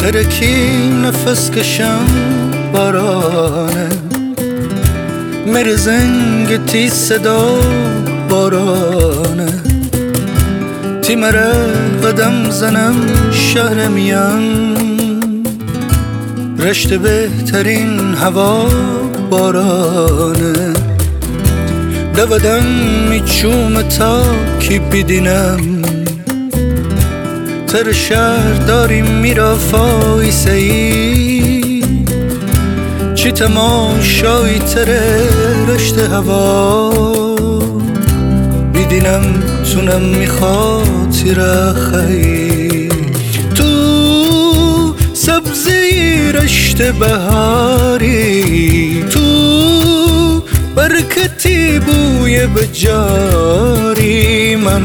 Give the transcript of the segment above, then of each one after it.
ترکی نفس کشم بارانه میره زنگ تی صدا بارانه تی مره قدم زنم شهر میان رشته بهترین هوا بارانه دوادم میچوم تا کی بیدینم تر شهر داریم میرا فایسه ای چی تماشایی تر رشته هوا بیدینم تونم میخواتی رخی تو سبزی رشته بهاری تو برکتی بوی بجاری من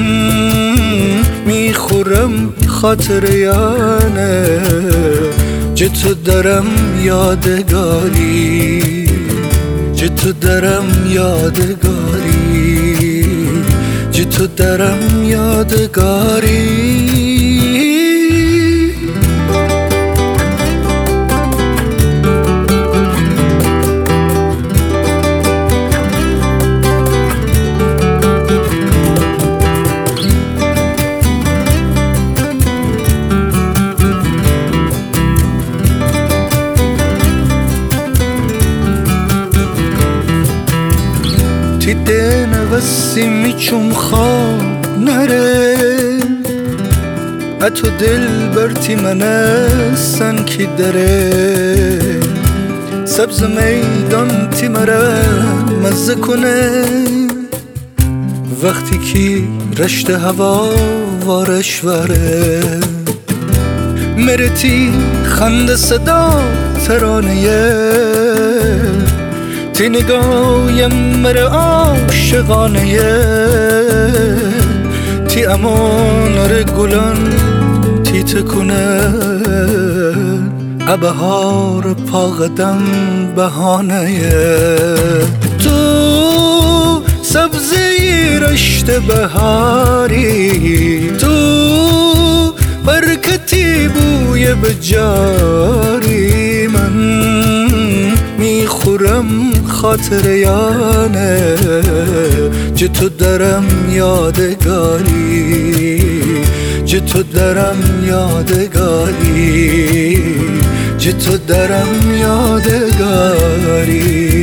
میخورم خاطر یانه جتو درم یادگاری جتو درم یادگاری جتو درم یادگاری تی دنه وسی میچوم خواب نره اتو دل برتی منه سن کی دره سبز میدان تی مره مزه کنه وقتی کی رشته هوا وارش وره میره تی خنده صدا ترانه تی نگایم مره عاشقانه تی امانر گلان تی تکونه ابهار پا قدم بهانه تو سبزی رشته بهاری تو برکتی بوی بجاری من میخورم خاطر یانه جتو درم یادگاری جتو درم یادگاری جتو درم یادگاری